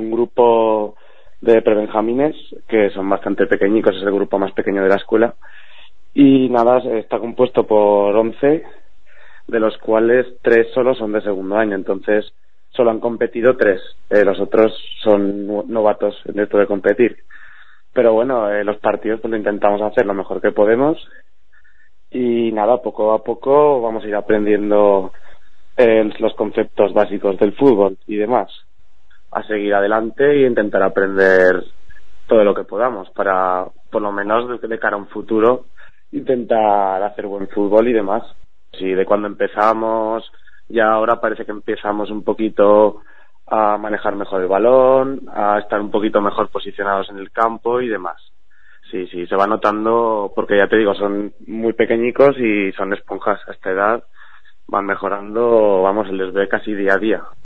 un grupo de prebenjamines, que son bastante pequeñicos, es el grupo más pequeño de la escuela. Y nada, está compuesto por 11, de los cuales 3 solo son de segundo año, entonces solo han competido 3. Los otros son novatos en esto de competir. Pero bueno, los partidos pues lo intentamos hacer lo mejor que podemos y nada, poco a poco vamos a ir aprendiendo los conceptos básicos del fútbol y demás. A seguir adelante y intentar aprender todo lo que podamos para, por lo menos de cara a un futuro, intentar hacer buen fútbol y demás. Sí, de cuando empezamos, ya ahora parece que empezamos un poquito a manejar mejor el balón, a estar un poquito mejor posicionados en el campo y demás. Sí, se va notando porque ya te digo, son muy pequeñicos y son esponjas a esta edad, van mejorando, vamos, les ve casi día a día.